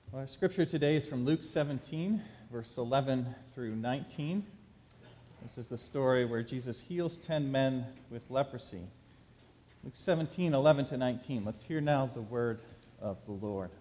Our scripture today is from Luke 17, verse 11 through 19. This is the story where Jesus heals 10 men with leprosy. Luke 17, 11 to 19. Let's hear now the word of the Lord.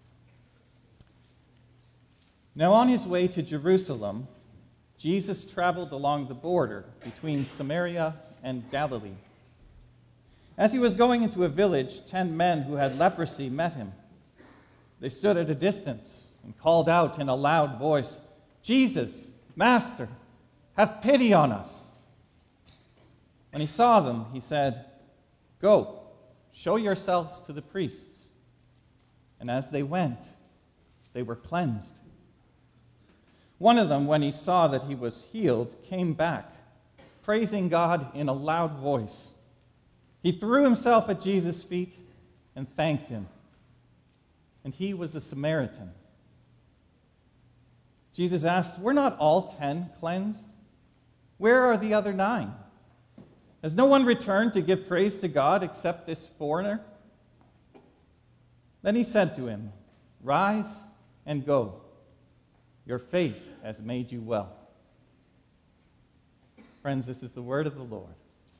Now on his way to Jerusalem, Jesus traveled along the border between Samaria and Galilee. As he was going into a village, 10 men who had leprosy met him. They stood at a distance and called out in a loud voice, "Jesus, Master, have pity on us." When he saw them, he said, "Go, show yourselves to the priests." And as they went, they were cleansed. One of them, when he saw that he was healed, came back, praising God in a loud voice. He threw himself at Jesus' feet and thanked him. And he was a Samaritan. Jesus asked, "Were not all 10 cleansed? Where are the other 9? Has no one returned to give praise to God except this foreigner?" Then he said to him, "Rise and go. Your faith has made you well." Friends, this is the word of the Lord.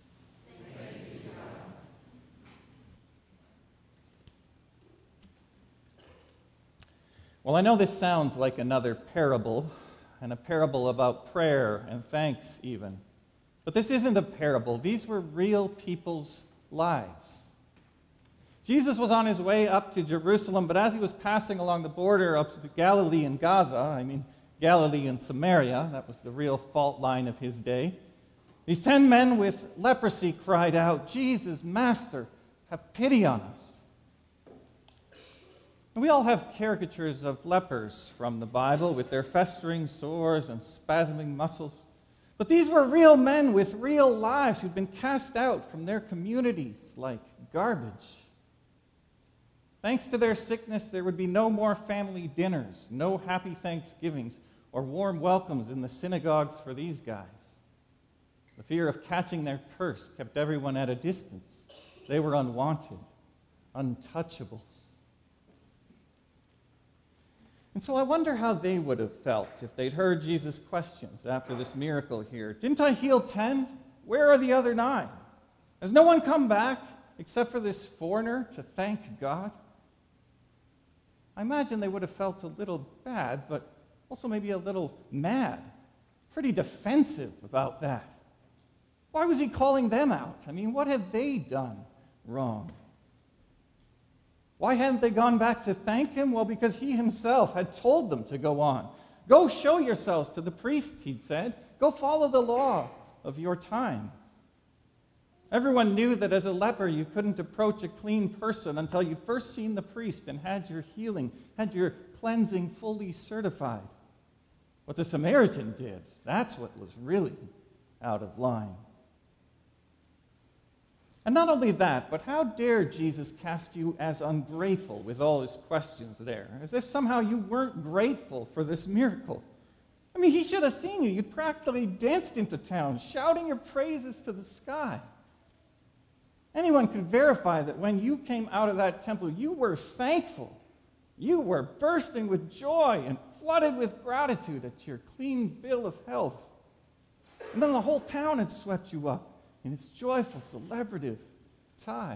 Well, I know this sounds like another parable, and a parable about prayer and thanks even. But this isn't a parable. These were real people's lives. Jesus was on his way up to Jerusalem, but as he was passing along the border up to Galilee and Galilee and Samaria, that was the real fault line of his day, these 10 men with leprosy cried out, "Jesus, Master, have pity on us." And we all have caricatures of lepers from the Bible with their festering sores and spasming muscles. But these were real men with real lives who'd been cast out from their communities like garbage. Thanks to their sickness, there would be no more family dinners, no happy Thanksgivings, or warm welcomes in the synagogues for these guys. The fear of catching their curse kept everyone at a distance. They were unwanted, untouchables. And so I wonder how they would have felt if they'd heard Jesus' questions after this miracle here. "Didn't I heal 10? Where are the other 9? Has no one come back except for this foreigner to thank God?" I imagine they would have felt a little bad, but also maybe a little mad, pretty defensive about that. Why was he calling them out? I mean, what had they done wrong? Why hadn't they gone back to thank him? Well, because he himself had told them to go on. "Go show yourselves to the priests," he'd said. "Go follow the law of your time." Everyone knew that as a leper, you couldn't approach a clean person until you'd first seen the priest and had your healing, had your cleansing fully certified. What the Samaritan did, that's what was really out of line. And not only that, but how dare Jesus cast you as ungrateful with all his questions there, as if somehow you weren't grateful for this miracle. I mean, he should have seen you. You practically danced into town, shouting your praises to the sky. Anyone could verify that when you came out of that temple, you were thankful. You were bursting with joy and flooded with gratitude at your clean bill of health. And then the whole town had swept you up in its joyful, celebrative tide.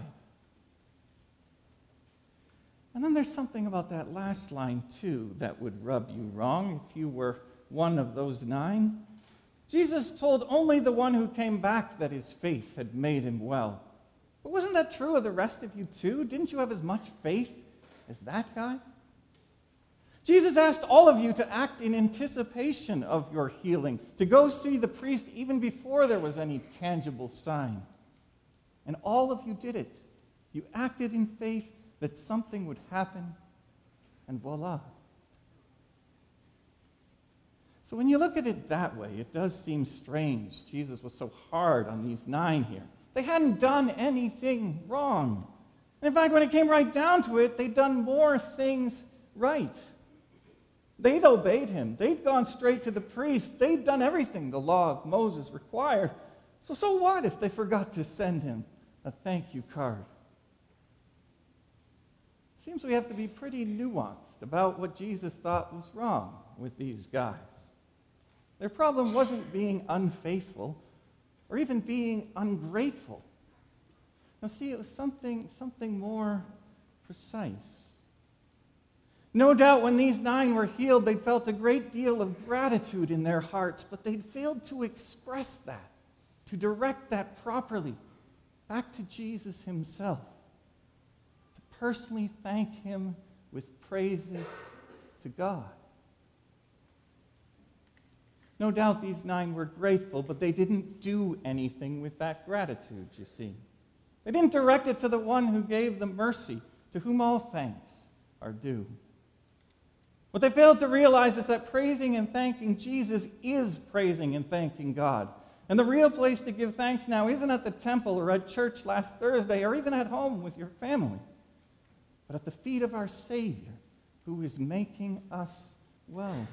And then there's something about that last line, too, that would rub you wrong if you were one of those 9. Jesus told only the one who came back that his faith had made him well. But wasn't that true of the rest of you, too? Didn't you have as much faith as that guy? Jesus asked all of you to act in anticipation of your healing, to go see the priest even before there was any tangible sign. And all of you did it. You acted in faith that something would happen, and voila. So when you look at it that way, it does seem strange Jesus was so hard on these 9 here. They hadn't done anything wrong. And in fact, when it came right down to it, they'd done more things right. They'd obeyed him. They'd gone straight to the priest. They'd done everything the law of Moses required. So what if they forgot to send him a thank you card? seems we have to be pretty nuanced about what Jesus thought was wrong with these guys. Their problem wasn't being unfaithful or even being ungrateful. Now, see, it was something more precise. No doubt when these 9 were healed, they felt a great deal of gratitude in their hearts, but they'd failed to express that, to direct that properly back to Jesus himself, to personally thank him with praises to God. No doubt these 9 were grateful, but they didn't do anything with that gratitude, you see. They didn't direct it to the one who gave them mercy, to whom all thanks are due. What they failed to realize is that praising and thanking Jesus is praising and thanking God. And the real place to give thanks now isn't at the temple or at church last Thursday or even at home with your family, but at the feet of our Savior, who is making us well.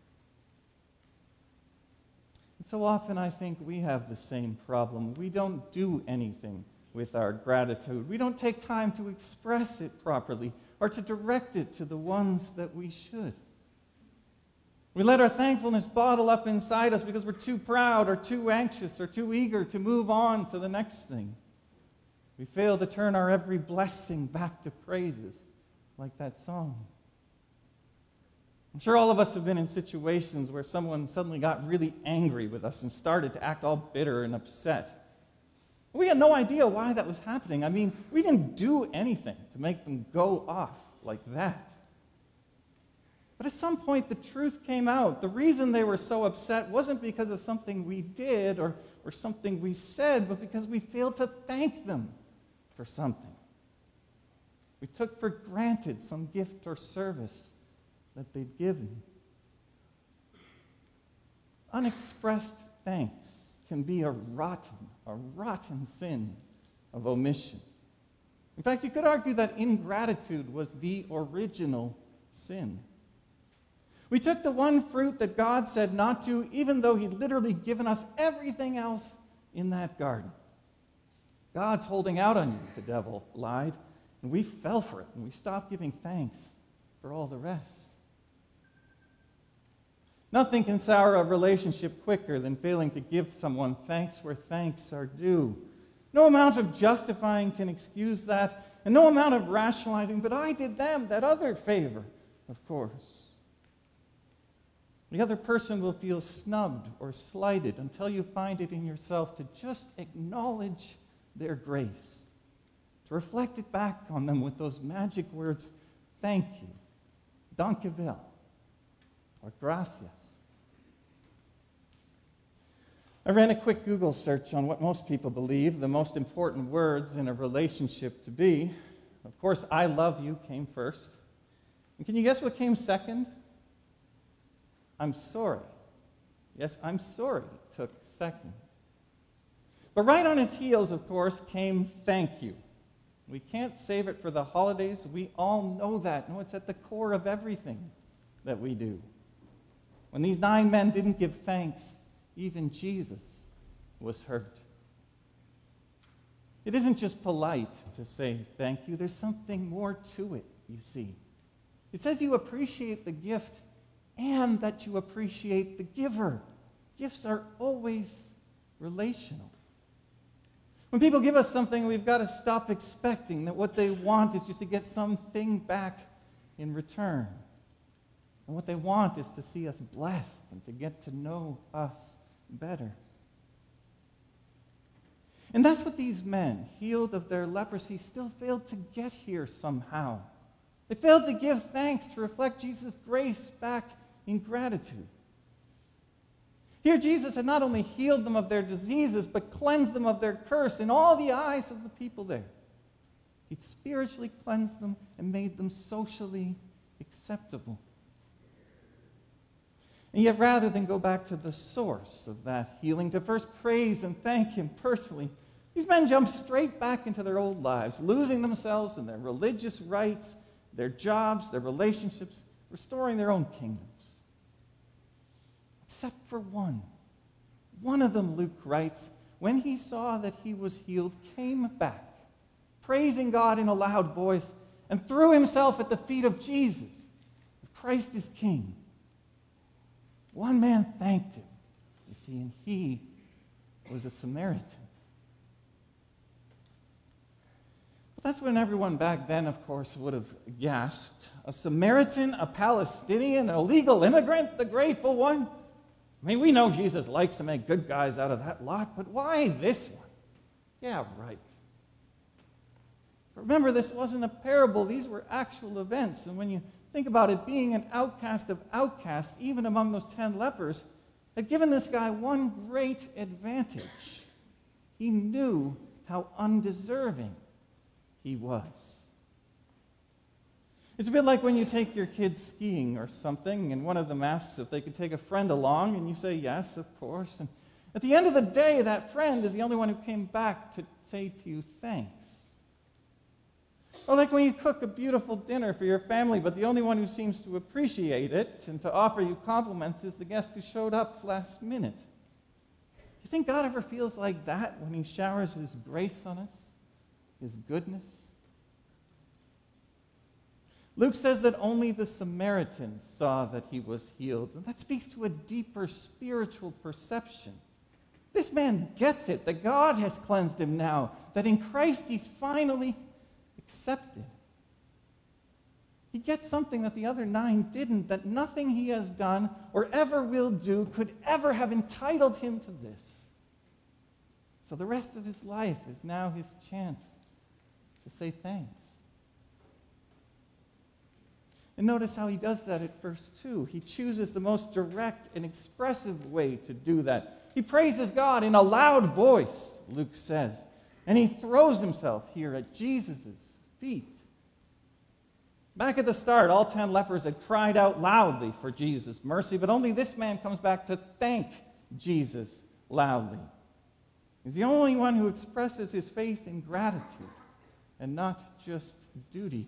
And so often I think we have the same problem. We don't do anything with our gratitude. We don't take time to express it properly or to direct it to the ones that we should. We let our thankfulness bottle up inside us because we're too proud or too anxious or too eager to move on to the next thing. We fail to turn our every blessing back to praises, like that song. I'm sure all of us have been in situations where someone suddenly got really angry with us and started to act all bitter and upset. We had no idea why that was happening. I mean, we didn't do anything to make them go off like that. But at some point, the truth came out. The reason they were so upset wasn't because of something we did or something we said, but because we failed to thank them for something. We took for granted some gift or service that they'd given. Unexpressed thanks can be a rotten sin of omission. In fact, you could argue that ingratitude was the original sin. We took the one fruit that God said not to, even though he'd literally given us everything else in that garden. God's holding out on you, the devil lied, and we fell for it, and we stopped giving thanks for all the rest. Nothing can sour a relationship quicker than failing to give someone thanks where thanks are due. No amount of justifying can excuse that, and no amount of rationalizing, but I did them that other favor, of course. The other person will feel snubbed or slighted until you find it in yourself to just acknowledge their grace, to reflect it back on them with those magic words, thank you, danke wel, or gracias. I ran a quick Google search on what most people believe the most important words in a relationship to be. Of course, I love you came first. And can you guess what came second? I'm sorry. Yes, I'm sorry took second. But right on its heels, of course, came thank you. We can't save it for the holidays. We all know that. No, it's at the core of everything that we do. When these 9 men didn't give thanks, even Jesus was hurt. It isn't just polite to say thank you. There's something more to it, you see. It says you appreciate the gift and that you appreciate the giver. Gifts are always relational. When people give us something, we've got to stop expecting that what they want is just to get something back in return. And what they want is to see us blessed and to get to know us better. And that's what these men, healed of their leprosy, still failed to get here somehow. They failed to give thanks to reflect Jesus' grace back in gratitude. Here Jesus had not only healed them of their diseases, but cleansed them of their curse in all the eyes of the people there. He'd spiritually cleansed them and made them socially acceptable. And yet, rather than go back to the source of that healing, to first praise and thank him personally, these men jumped straight back into their old lives, losing themselves in their religious rites, their jobs, their relationships, restoring their own kingdoms. Except for one. One of them, Luke writes, when he saw that he was healed, came back, praising God in a loud voice, and threw himself at the feet of Jesus. Christ is King. One man thanked him, you see, and he was a Samaritan. But that's when everyone back then, of course, would have gasped. A Samaritan, a Palestinian, an illegal immigrant, the grateful one? I mean, we know Jesus likes to make good guys out of that lot, but why this one? Yeah, right. Remember, this wasn't a parable. These were actual events. And when you think about it, being an outcast of outcasts, even among those 10 lepers, had given this guy one great advantage. He knew how undeserving he was. It's a bit like when you take your kids skiing or something, and one of them asks if they could take a friend along, and you say, yes, of course. And at the end of the day, that friend is the only one who came back to say to you, thanks. Or like when you cook a beautiful dinner for your family, but the only one who seems to appreciate it and to offer you compliments is the guest who showed up last minute. Do you think God ever feels like that when he showers his grace on us, his goodness? Luke says that only the Samaritans saw that he was healed, and that speaks to a deeper spiritual perception. This man gets it, that God has cleansed him now, that in Christ he's finally accepted. He gets something that the other 9 didn't, that nothing he has done or ever will do could ever have entitled him to this. So the rest of his life is now his chance to say thanks. And notice how he does that at verse 2. He chooses the most direct and expressive way to do that. He praises God in a loud voice, Luke says, and he throws himself here at Jesus' feet. Back at the start, all 10 lepers had cried out loudly for Jesus' mercy, but only this man comes back to thank Jesus loudly. He's the only one who expresses his faith in gratitude and not just duty.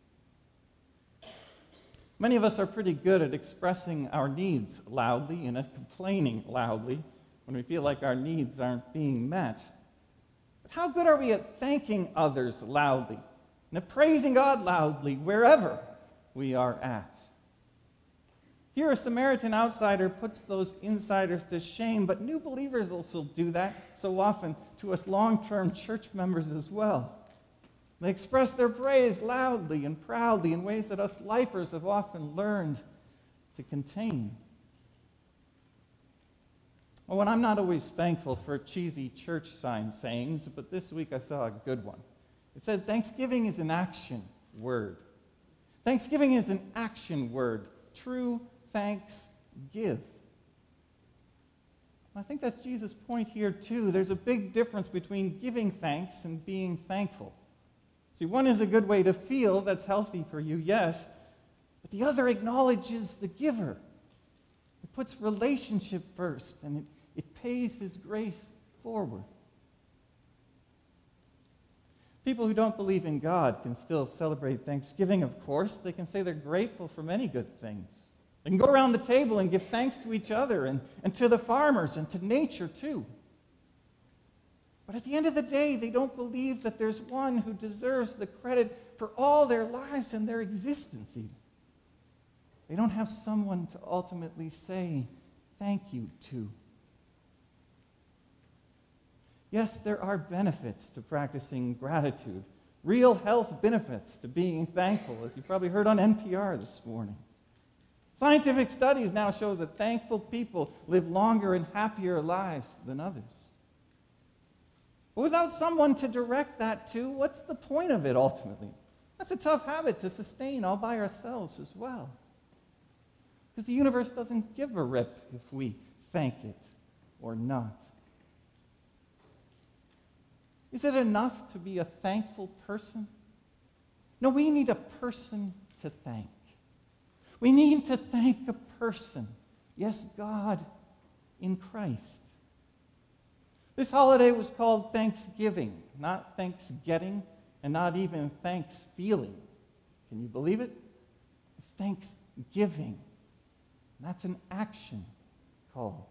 Many of us are pretty good at expressing our needs loudly and at complaining loudly when we feel like our needs aren't being met. But how good are we at thanking others loudly and at praising God loudly wherever we are at? Here, a Samaritan outsider puts those insiders to shame, but new believers also do that so often to us long-term church members as well. They express their praise loudly and proudly in ways that us lifers have often learned to contain. Well, and I'm not always thankful for cheesy church sign sayings, but this week I saw a good one. It said, Thanksgiving is an action word. Thanksgiving is an action word. True thanks give. I think that's Jesus' point here, too. There's a big difference between giving thanks and being thankful. See, one is a good way to feel, that's healthy for you, yes, but the other acknowledges the giver. It puts relationship first, and it pays his grace forward. People who don't believe in God can still celebrate Thanksgiving, of course. They can say they're grateful for many good things. They can go around the table and give thanks to each other and to the farmers and to nature, too. But at the end of the day, they don't believe that there's one who deserves the credit for all their lives and their existence even. They don't have someone to ultimately say thank you to. Yes, there are benefits to practicing gratitude, real health benefits to being thankful, as you probably heard on NPR this morning. Scientific studies now show that thankful people live longer and happier lives than others. But without someone to direct that to, what's the point of it ultimately? That's a tough habit to sustain all by ourselves as well. Because the universe doesn't give a rip if we thank it or not. Is it enough to be a thankful person? No, we need a person to thank. We need to thank a person. Yes, God in Christ. This holiday was called Thanksgiving, not Thanksgetting, and not even Thanksfeeling. Can you believe it? It's Thanksgiving. That's an action call.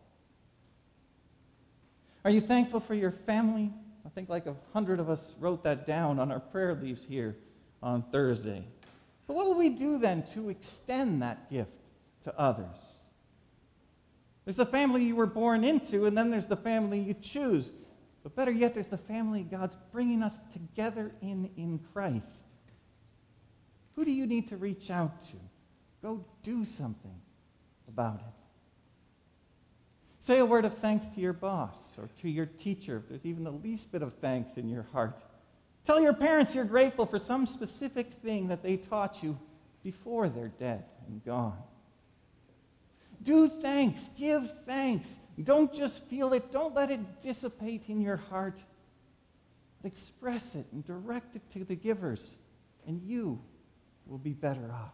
Are you thankful for your family? I think like 100 of us wrote that down on our prayer leaves here. on Thursday. But what will we do then to extend that gift to others? There's the family you were born into, and then there's the family you choose. But better yet, there's the family God's bringing us together in Christ. Who do you need to reach out to? Go do something about it. Say a word of thanks to your boss or to your teacher if there's even the least bit of thanks in your heart. Tell your parents you're grateful for some specific thing that they taught you before they're dead and gone. Do thanks. Give thanks. Don't just feel it. Don't let it dissipate in your heart. But express it and direct it to the givers, and you will be better off.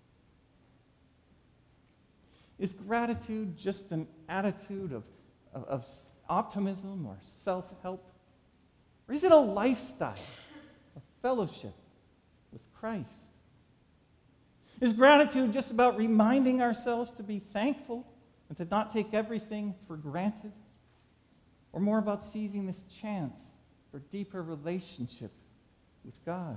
Is gratitude just an attitude of optimism or self-help? Or is it a lifestyle of fellowship with Christ? Is gratitude just about reminding ourselves to be thankful and to not take everything for granted? Or more about seizing this chance for deeper relationship with God?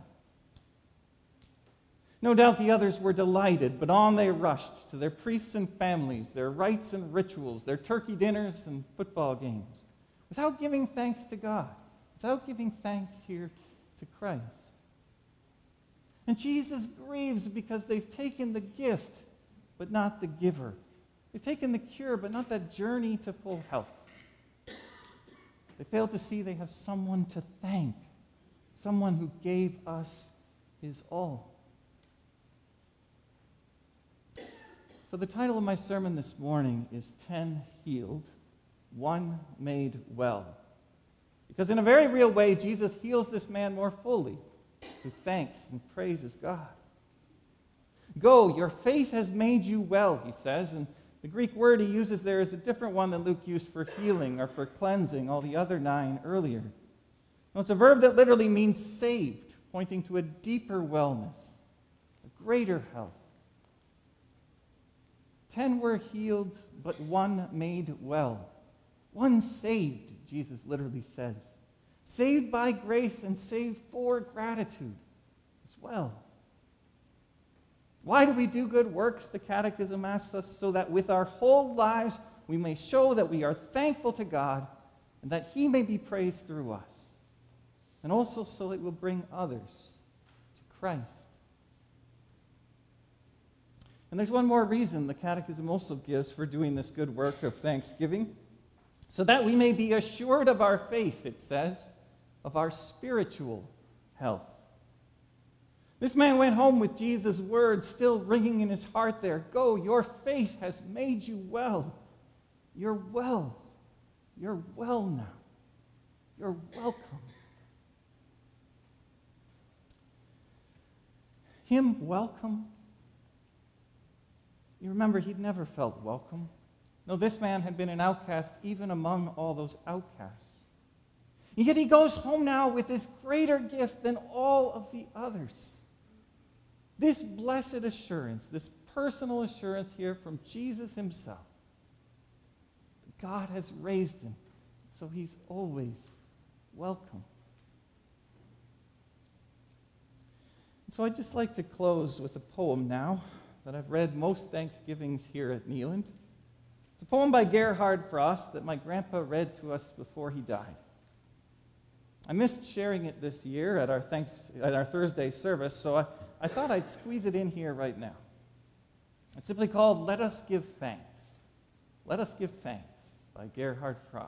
No doubt the others were delighted, but on they rushed to their priests and families, their rites and rituals, their turkey dinners and football games, without giving thanks to God, without giving thanks here to Christ. And Jesus grieves because they've taken the gift, but not the giver. They've taken the cure, but not that journey to full health. They fail to see they have someone to thank, someone who gave us his all. So the title of my sermon this morning is 10 Healed, 1 Made Well. Because in a very real way, Jesus heals this man more fully, who thanks and praises God. Go, your faith has made you well, he says, and the Greek word he uses there is a different one than Luke used for healing or for cleansing, all the other 9 earlier. Now, it's a verb that literally means saved, pointing to a deeper wellness, a greater health. 10 were healed, but 1 made well. 1 saved, Jesus literally says. Saved by grace and saved for gratitude as well. Why do we do good works, the Catechism asks us, so that with our whole lives we may show that we are thankful to God and that he may be praised through us. And also so it will bring others to Christ. And there's one more reason the Catechism also gives for doing this good work of thanksgiving. So that we may be assured of our faith, it says, of our spiritual health. This man went home with Jesus' words still ringing in his heart there. Go, your faith has made you well. You're well. You're well now. You're welcome. Him welcome? You remember, he'd never felt welcome. No, this man had been an outcast even among all those outcasts. And yet he goes home now with this greater gift than all of the others. This blessed assurance, this personal assurance here from Jesus himself. God has raised him, so he's always welcome. And so I'd just like to close with a poem now that I've read most Thanksgivings here at Neeland. It's a poem by Gerhard Frost that my grandpa read to us before he died. I missed sharing it this year at our Thursday service, so I thought I'd squeeze it in here right now. It's simply called Let Us Give Thanks. Let Us Give Thanks by Gerhard Frost.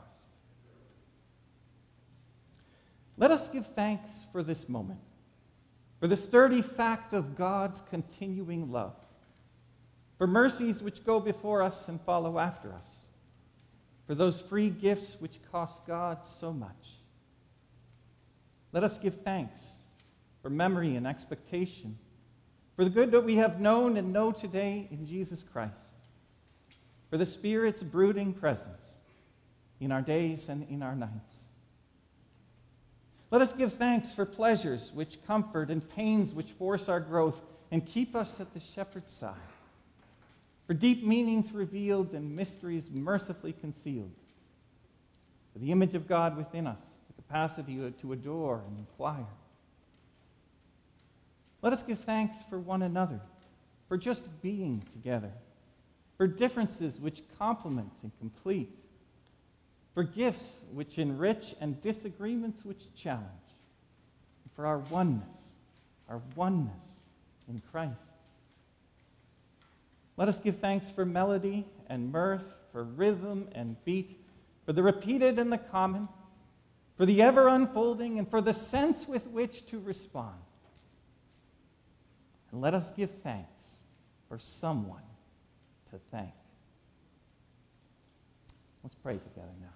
Let us give thanks for this moment, for the sturdy fact of God's continuing love, for mercies which go before us and follow after us, for those free gifts which cost God so much. Let us give thanks for memory and expectation, for the good that we have known and know today in Jesus Christ, for the Spirit's brooding presence in our days and in our nights. Let us give thanks for pleasures which comfort and pains which force our growth and keep us at the shepherd's side, for deep meanings revealed and mysteries mercifully concealed, for the image of God within us, the capacity to adore and inquire. Let us give thanks for one another, for just being together, for differences which complement and complete, for gifts which enrich and disagreements which challenge, and for our oneness in Christ. Let us give thanks for melody and mirth, for rhythm and beat, for the repeated and the common, for the ever unfolding, and for the sense with which to respond. And let us give thanks for someone to thank. Let's pray together now.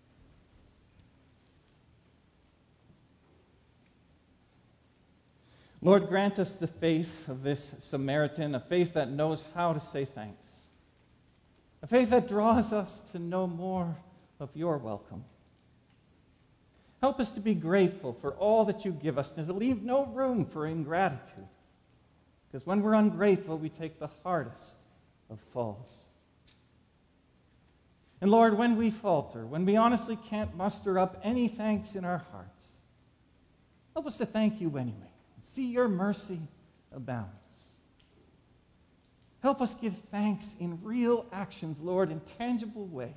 Lord, grant us the faith of this Samaritan, a faith that knows how to say thanks, a faith that draws us to know more of your welcome. Help us to be grateful for all that you give us and to leave no room for ingratitude, because when we're ungrateful, we take the hardest of falls. And Lord, when we falter, when we honestly can't muster up any thanks in our hearts, help us to thank you anyway. See your mercy abounds. Help us give thanks in real actions, Lord, in tangible ways.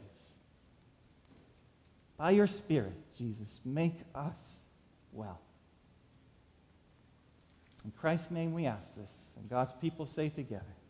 By your Spirit, Jesus, make us well. In Christ's name we ask this, and God's people say together,